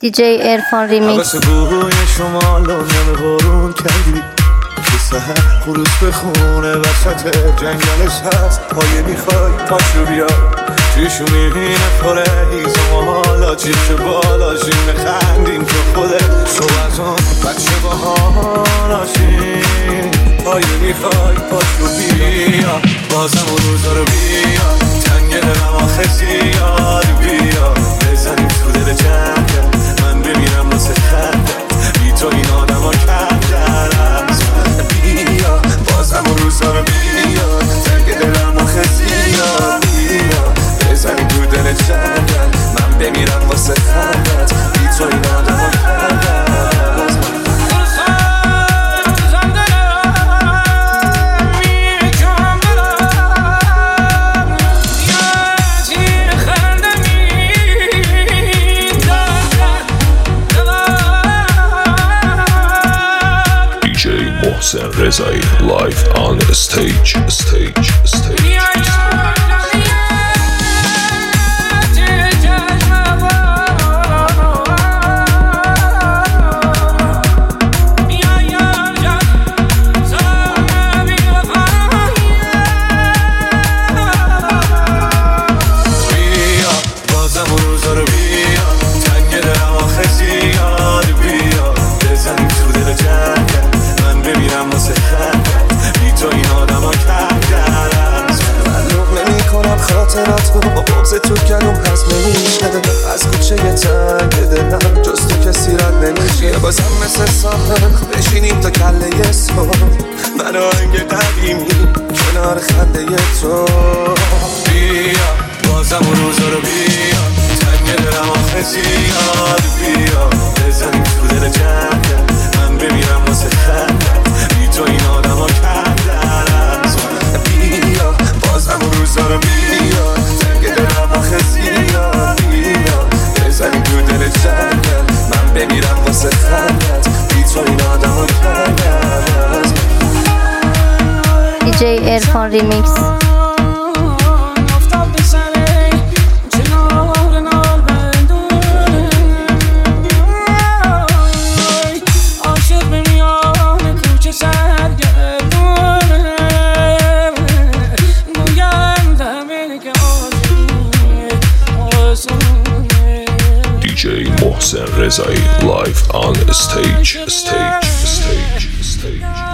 دیجی عرفان ریمیکس. بوی شما لونم بارون کردی که سهر خروس به خونه وسط جنگلش هست. پایه میخوای پاشو بیا چیشونی نخوره هیزم حالا چیش بالاشیم بخندیم که خوده تو از اون بچه باهاناشیم. پایه میخوای پاشو بیا بازم اون روزا رو بیا تنگ دلم آخه زیاد بیا بزنیم تو دل جنگل من بمیرم واسه خندت بی تو این آدم ها کردن از من. بیا بازم اون روزا رو بیا تنگ دلم آخه زیاد بیا بزنیم تو دل جنگل من بمیرم واسه خندت بی تو این آدم ها کردن از من. Mohsen Rezai live on the stage. تو کلوم هست نمیشه از کوچه تنگ دلم جز تو کسی رد نمیشه. بازم مثل ساخن بشینیم تا کله صبح من آهنگ قدیمی کنار خنده تو. بیا بازم اون روزا رو بیا تنگ دلم آخه زیاد بیا بزنیم تو دل جنگل من بمیرم واسه خندت بی تو این آدم ها کردن از من. بیا بازم اون روزا رو بیا تنگ دلم آخه زیاد بیا بزنیم تو دل جنگل من بمیرم واسه خندت بی تو این آدم ها کردن از من. دیجی عرفان ریمیکس. DJ Mohsen Rezai live on the stage.